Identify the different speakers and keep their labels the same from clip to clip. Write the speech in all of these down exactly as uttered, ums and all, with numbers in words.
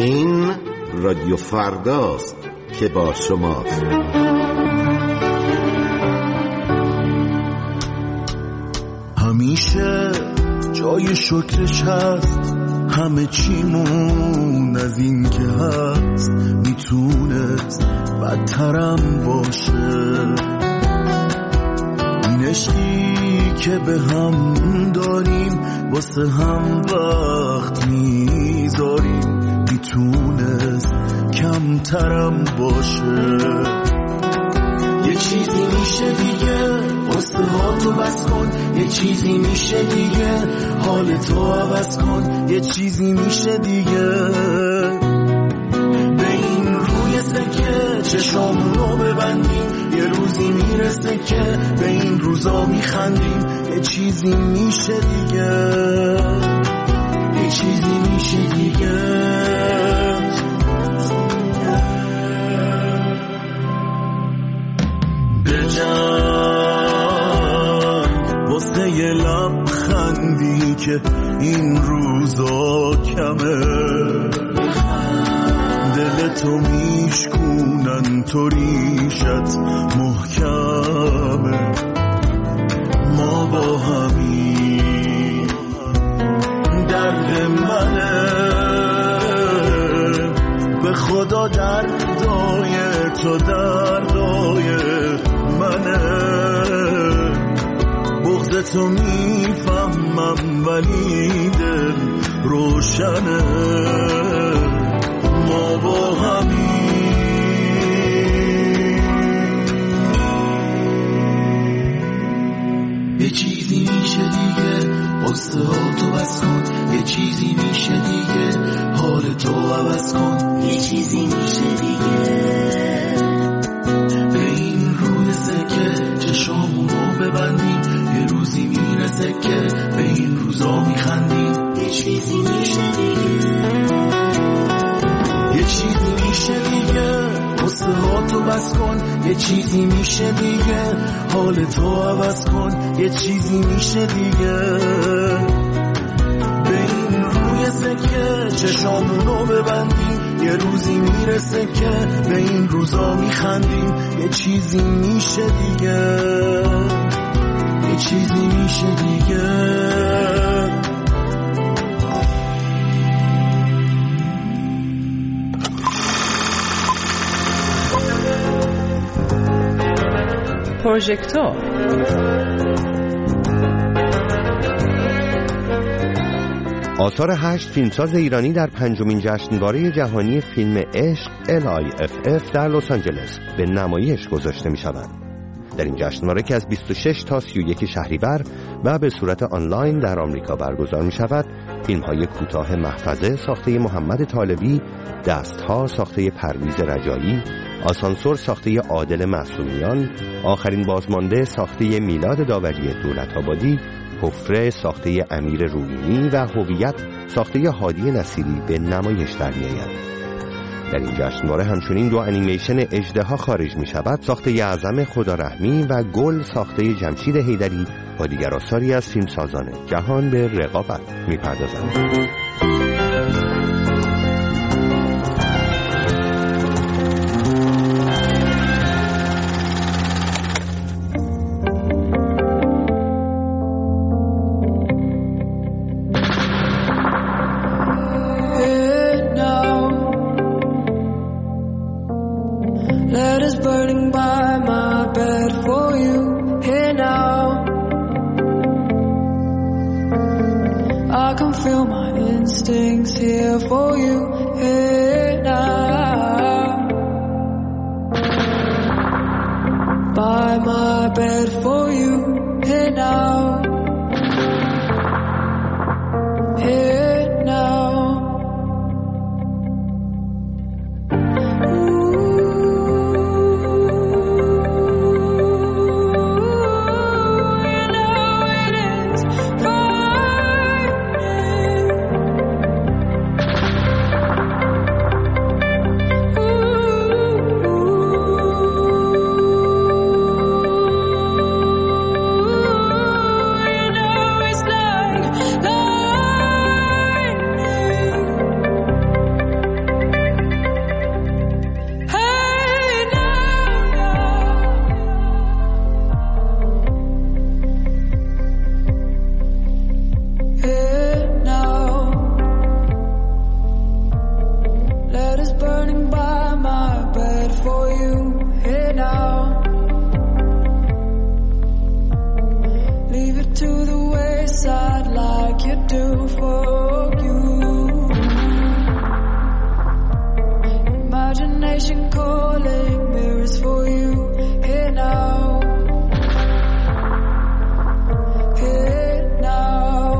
Speaker 1: این رادیو فرداست که با شماست.
Speaker 2: همیشه جای شکرش هست، همه چیمون از این که هست میتونست بدترم باشه. این عشقی که به هم داریم واسه هم وقت میذاریم میتونست کمترم باشه. یه چیزی میشه دیگه واسه ها تو بس کن، یه چیزی میشه دیگه حال تو عوض کن، یه چیزی میشه دیگه به این روی سکه چشامونو ببندیم، یه روزی میرسه که به این روزا میخندیم. یه چیزی میشه دیگه، یه چیزی میشه دیگه. واسه یه لبخندی که این روزا کمه، دلتو میشکونن تو ریشت محکمه. ما با همین درد منه، به خدا دردای تو دردای منه. بغض تو میفهمم ولی دل روشنه. ما با همین یه چیزی میشه دیگه قصه ها تو بس کن، یه چیزی میشه دیگه حال تو عوض کن، یه چیزی میشه دیگه به این روی سکه چشامونو ببندیم، یه روزی میرسه که به این روزا میخندیم. یه چیزی میشه دیگه، یه چیزی میشه دیگه قصه ها تو بس کن، یه چیزی میشه دیگه حال تو عوض کن، یه چیزی میشه دیگه به این روی سکه چشامونو ببندیم، یه روزی میرسه که به این روزا میخندیم. یه چیزی میشه دیگه، یه چیزی میشه دیگه.
Speaker 3: پروژکتور
Speaker 4: آثار هشت فیلمساز ایرانی در پنجمین جشنواره جهانی فیلم عشق ال آی اف اف در لس آنجلس به نمایش گذاشته می شوند. در این جشنواره که از بیست و شش تا سی و یک شهریور و به صورت آنلاین در آمریکا برگزار می شود، فیلم های کوتاه محفظه ساخته محمد طالبی، دستها ساخته پرویز رجایی، آسانسور ساخته عادل معصومیان، آخرین بازمانده ساخته میلاد داوری دولت‌آبادی، حفره ساخته امیر روحانی و هویت ساخته هادی نصیری به نمایش در می‌آید. در این جشنواره همچنین دو انیمیشن اژدها خارج می شود ساخته اعظم خدا رحمی و گل ساخته جمشید حیدری با دیگر آثاری از فیلمسازان جهان به رقابت می پردازند.
Speaker 5: side like you do for you. Imagination calling, mirrors for you here now. Here now.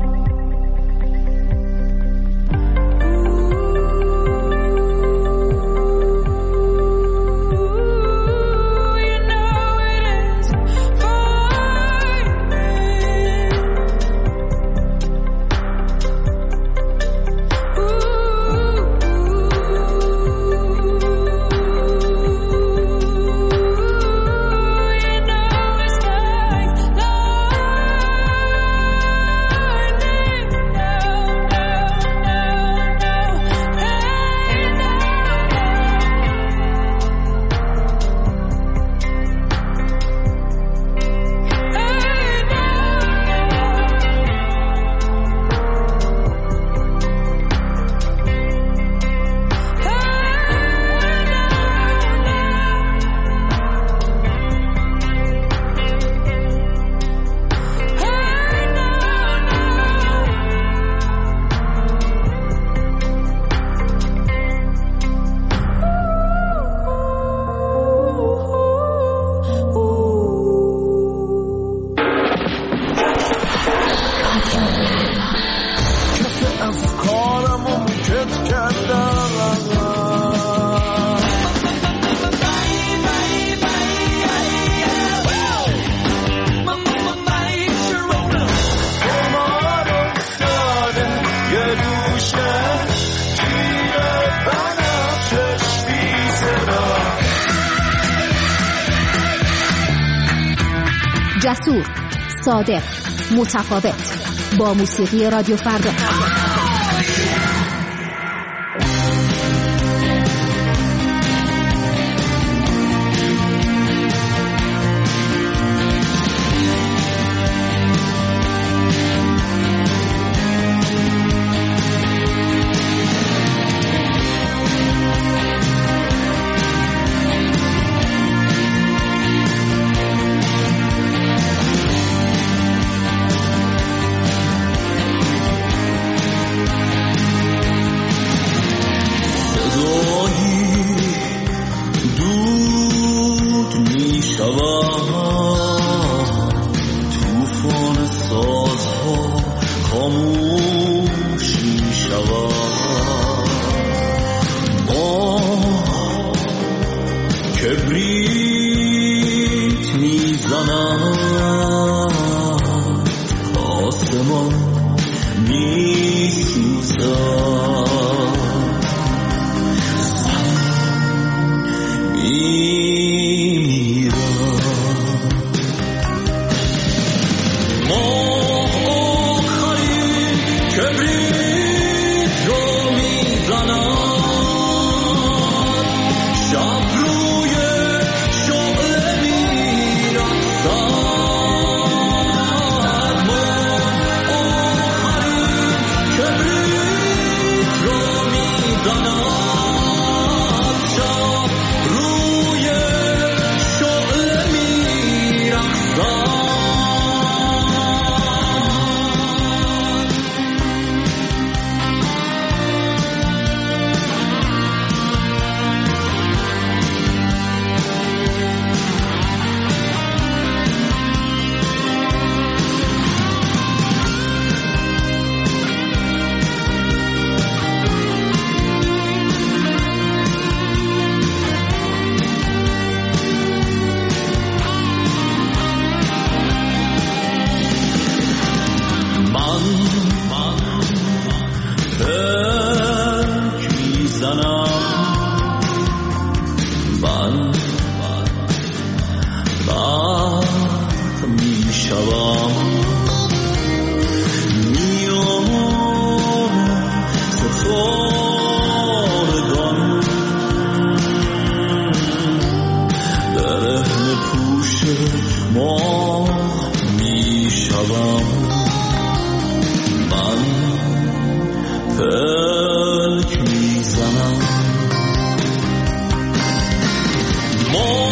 Speaker 6: جسور، صادق، متفاوت، با موسیقی رادیو فردا.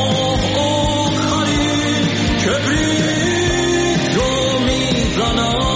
Speaker 2: ماه آخرین کبریت رو میزنم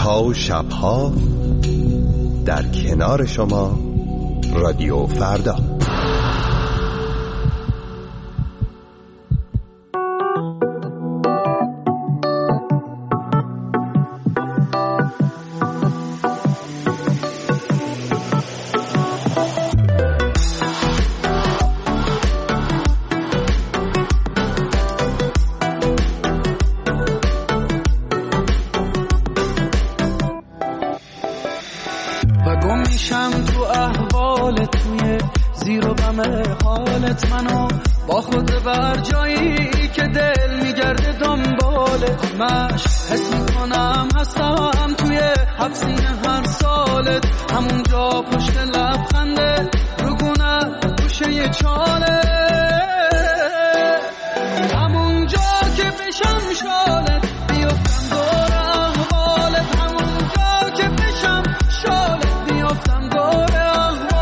Speaker 4: روزها و شبها در کنار شما رادیو فردا.
Speaker 7: منو با خود بر جایی که دل میگرده دنبالت، مش حس میکنم هستم توی حبسین هر سالت، همونجا پشت لبخنده رگونه گوشه چاله، همونجا که بشم شالت بیفتم دور احوالت، همونجا که بشم شالت بیفتم دور احوالت.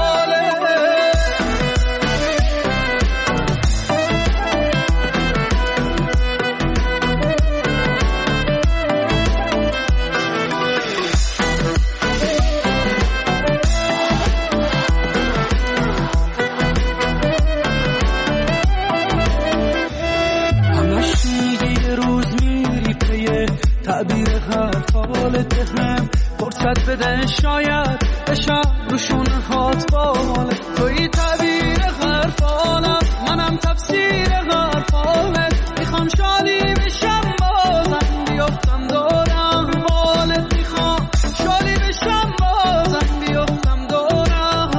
Speaker 7: تعبیر حرفالت هم فرصت بده شاید بشم روشون هات بالت، توی تعبیر حرفالم منم تفسیر حرفالت، میخوام شالی بشم بازم بیفتم دور احوالت، میخوام شالی بشم بازم بیفتم دور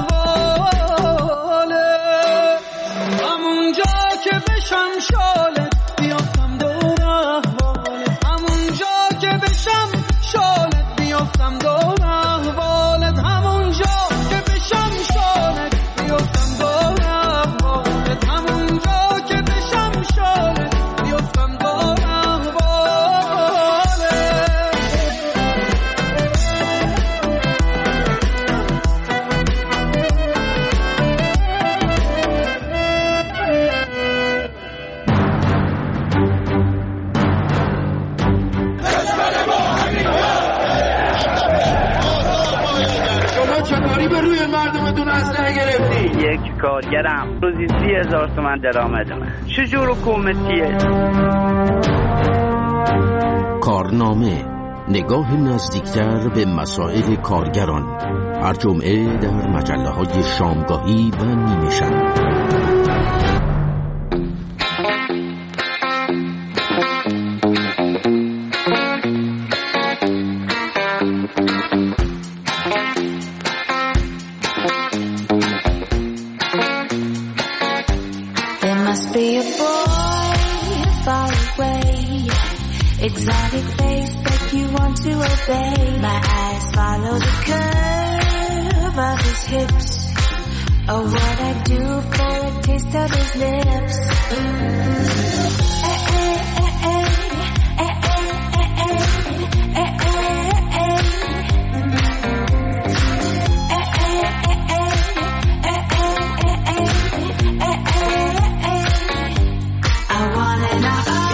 Speaker 7: احوالت، همونجا که بشم شالت بیفتم دور احوالت، همونجا که بشم شالت بیفتم دور احوالت، همونجا که بشم شالت بیفتم دور احوالت، همونجا که بشم شالت بیفتم دور احوالت.
Speaker 8: روی مردمتون اسلحه گرفتی؟
Speaker 9: یک کارگرم روزی سی هزار تومن درآمدمه. چجور حکومتیه؟
Speaker 10: کارنامه، نگاه نزدیکتر به مسائل کارگران، هر جمعه در مجله های شامگاهی و نیمه شب.
Speaker 5: Exotic face that you want to obey. My eyes follow the curve of his hips. Oh, what I do for a taste of his lips. Eh, eh, eh, eh, eh, eh, eh, eh, eh, eh, eh. Eh, eh, eh, eh, eh, eh, eh, eh, eh, eh. I wanna know.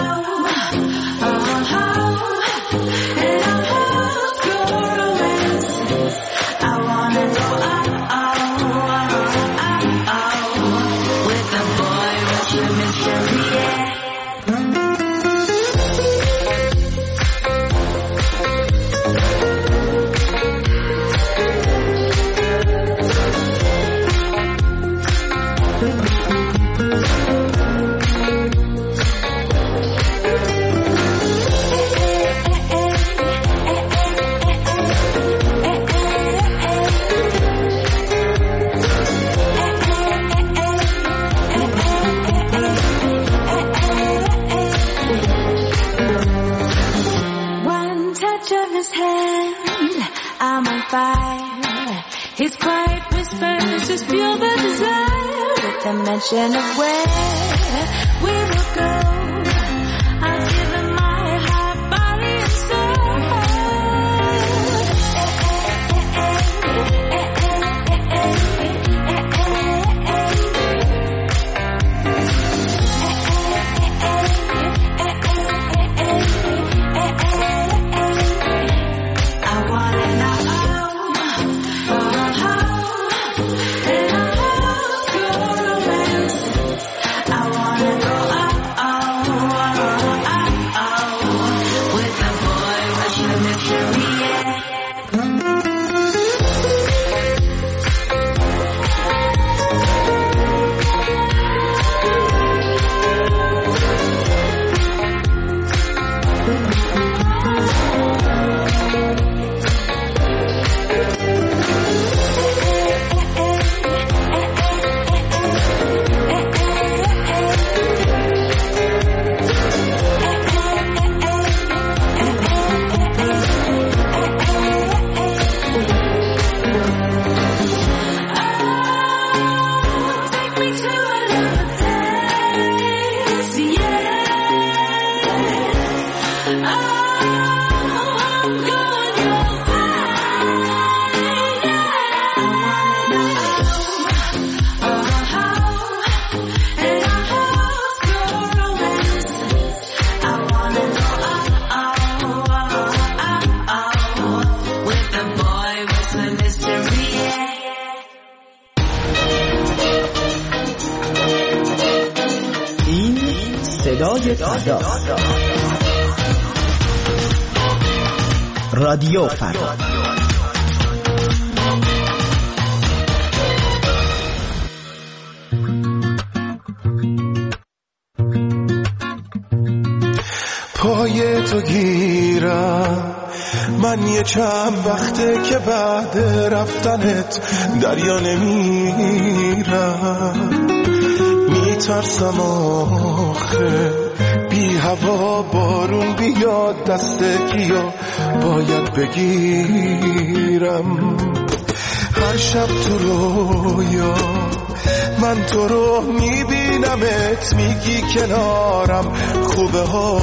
Speaker 5: Mention of where we will go. I've given my heart, body, and soul. I
Speaker 11: رادیو فردا.
Speaker 2: پای تو گیرم من یه چند وقته که بعد رفتنت دریا نمیرم، میترسم آخه بی هوا بارون بیاد دست کیا باید بگیرم. هر شب تو رویا من تو رو میبینمت، میگی کنارم خوبه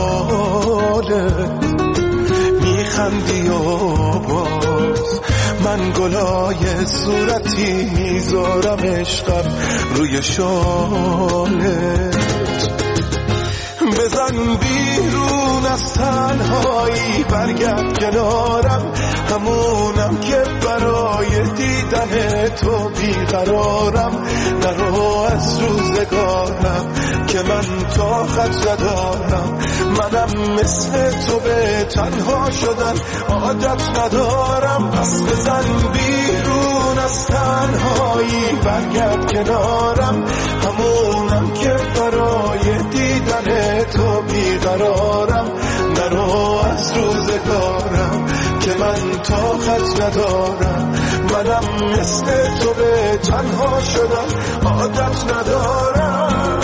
Speaker 2: حالت، میخندی و باز من گلای صورتی میذارم عشقم روی شالت. بزن بیرون از تنهایی برگرد کنارم، همونم که برای دیدن تو بیقرارم. نرو از روزگارم که من طاقت ندارم، منم مثل تو به تنها شدن عادت ندارم. پس بزن بیرون از تنهایی برگرد کنارم، همونم که برای دیدن تو بیقرارم. نرو از روزگارم که من طاقت ندارم، منم مثل تو به تنها شدن عادت ندارم.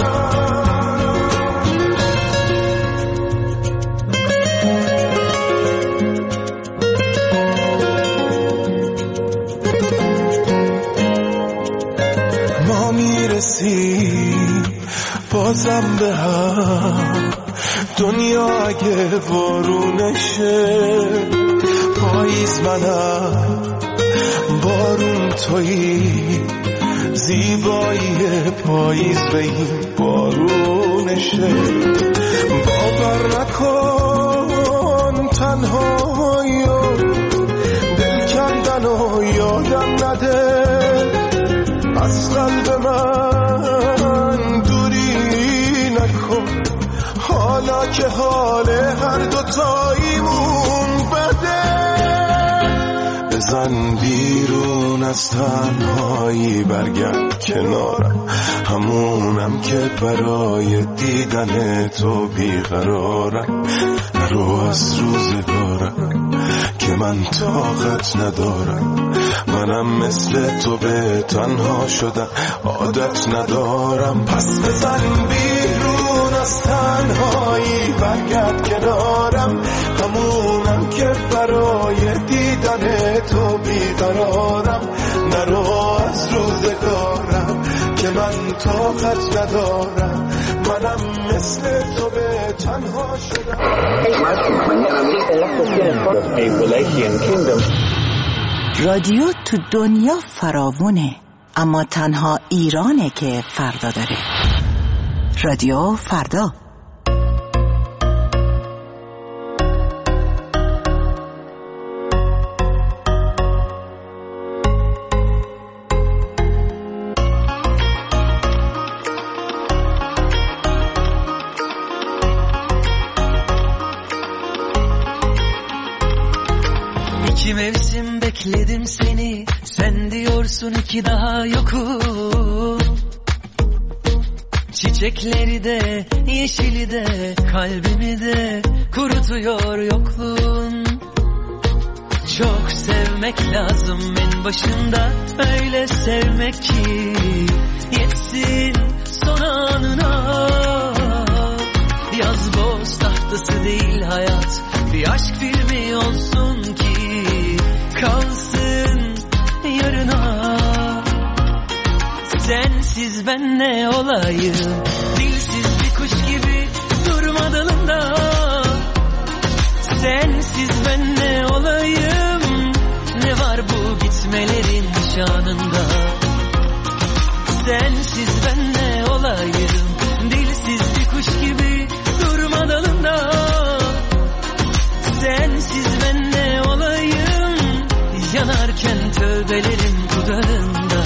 Speaker 2: ما میرسیم بازم به هم، دنیا اگه بارونشه پاییز منم بارون تویی، زیبایی پاییز به این بارونشه. باور نکن تنهایی و دل کندن و یادم نده، از قلب من دوری نکن، حالا که حال هر دوتاییمون بده. بزن بیرون از تنهایی برگرد کنارم، همونم که برای دیدن تو بیقرارم. نرو از روزگارم که من طاقت ندارم، منم مثل تو به تنها شدن عادت ندارم. پس بزن بیرون از تنهایی برگرد کنارم، همونم که برای دیدن تو بیقرارم. نرو از روزگارم که من طاقت ندارم، منم مثل تو به تنها شدم.
Speaker 12: رادیو تو دنیا فراوونه، اما تنها ایرانه که فردا داره. رادیو فردا.
Speaker 11: bekledim seni, sen diyorsun ki daha yokum. Çiçekleri de, yeşili de, kalbimi de kurutuyor yokluğun. Çok sevmek lazım en başında, öyle sevmek ki yetsin son anına. Yaz boz tahtası değil hayat, bir aşk filmi olsun ki kalsın yarına. Sensiz ben ne olayım, dilsiz bir kuş gibi durma dalında. Sensiz ben ne olayım, ne var bu gitmelerin şanında. Sensiz ben ne olayım, dilsiz bir kuş gibi durma dalında. Sensiz ben ne olayım, yanarken tövbelerim dudağında.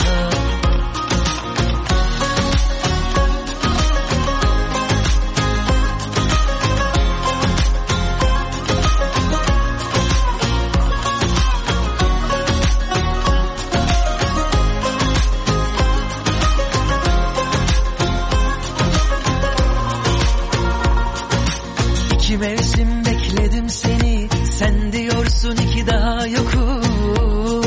Speaker 11: Mevsim bekledim seni, sen diyorsun ki daha yokum.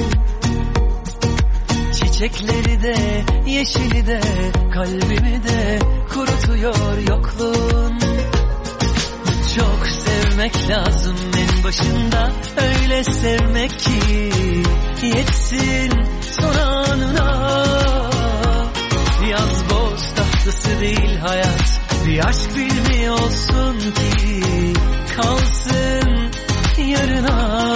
Speaker 11: Çiçekleri de, yeşili de, kalbimi de kurutuyor yokluğun. Çok sevmek lazım en başında, öyle sevmek ki yetsin son anına. Yaz boz tahtası değil hayat, bir aşk filmi olsun ki kalsın yarına.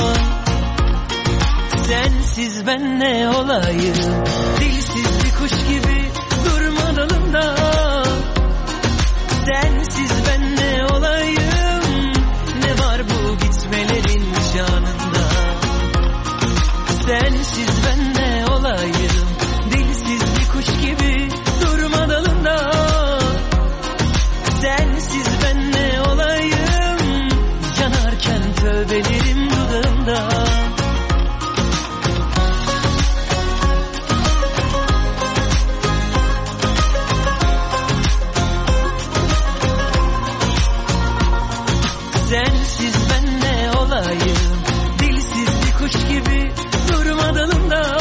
Speaker 11: Sensiz ben ne olayım, dilsiz bir kuş gibi durma dalında. Sensiz ben ne olayım, ne var bu gitmelerin şanında. Sensiz ben ne olayım, dilsiz bir kuş gibi durma dalında. Sensiz ben ne olayım, yanarken tövbelerim dudağımda. Sensiz ben ne olayım, dilsiz bir kuş gibi durma dalında.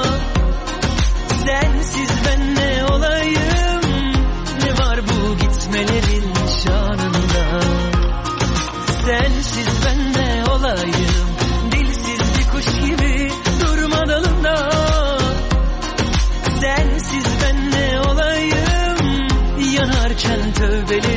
Speaker 11: Sensiz ben ne olayım, ne var bu gitmelerin şanında. Sensiz ben ne olayım, dilsiz bir kuş gibi durma dalında. Sensiz ben ne olayım, yanarken tövbelerim